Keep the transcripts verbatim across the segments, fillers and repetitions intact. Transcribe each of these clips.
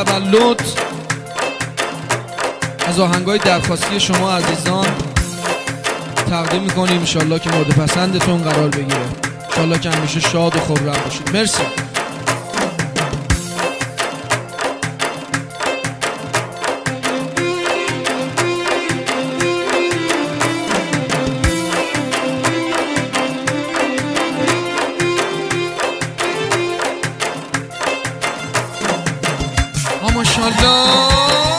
تولد از آهنگای درخواستی شما عزیزان تقدیم میکنیم. انشالله که مورد پسندتون قرار بگیره، انشالله که همیشه شاد و خرم باشید. مرسی. ماشاءالله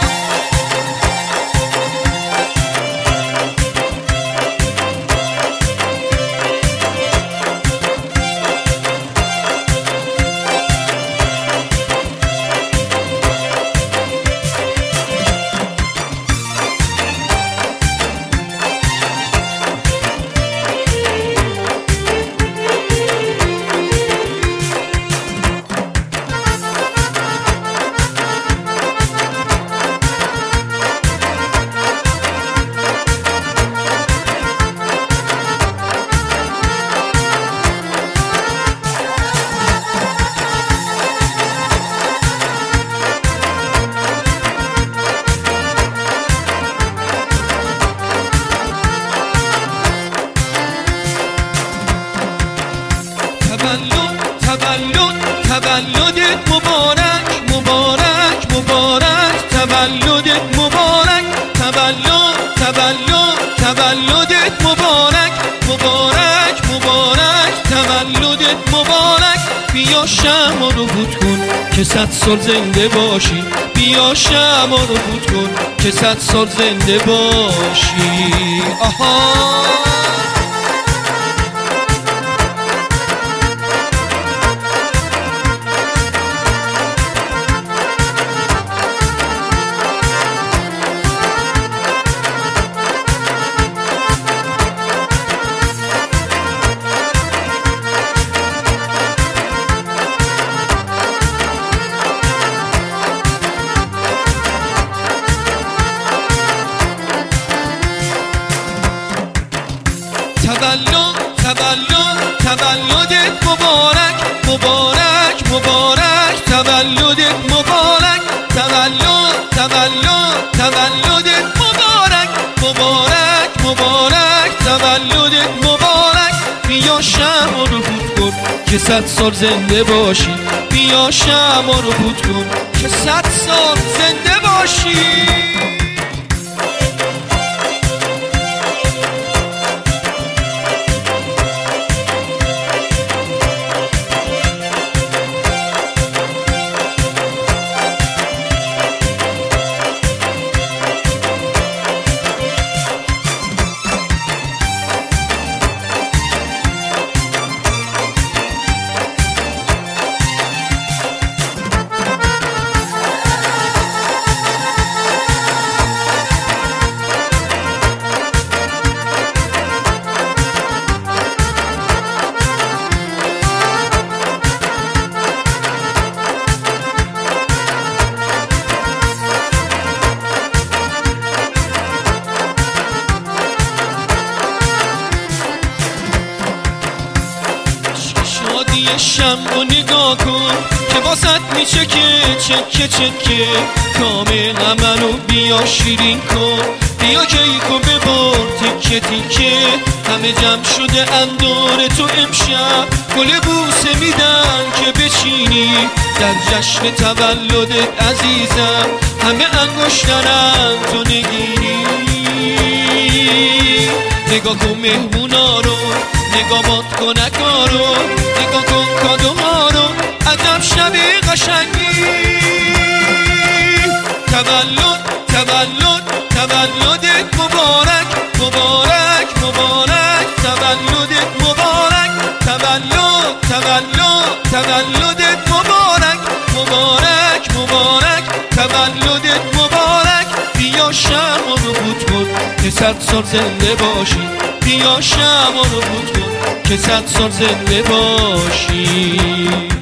تولدت مبارک مبارک مبارک تولدت مبارک تولد تولد تولدت مبارک مبارک مبارک تولدت مبارک. بیا شمع رو بود کن که صد سال زنده باشی، بیا شمع رو بود کن که صد سال زنده باشی. آها تولد تولد تولدت مبارک مبارک مبارک تولدت مبارک تولد تولد تولدت مبارک مبارک مبارک تولدت مبارک. بیا شمع رو بود کن که صد سال زنده باشی، بیا شمع رو بود کن که صد سال زنده باشی. شمع و نگاه کن که واسط میچه که چکه چکه کامل منو بیا شیرین کن، بیا کیکو ببر تیکه تیکه. همه جمع شده اندور تو امشب، گل بوسه میدن که بچینی در جشن تولدت عزیزم. همه انگشترن تو نگیری، نگاه کن مهمونا رو، نگاه باد کنکا رو، نگاه کن کادوها رو، عجب شب قشنگی. تولد تولد تولدت مبارک مبارک مبارک تولدت مبارک تولد تولد تولدت مبارک مبارک مبارک تولدت مبارک. بیا شمع رو بود کن که صد سال زنده باشی، بیا شمع رو بود کن که صد سال زنده باشی.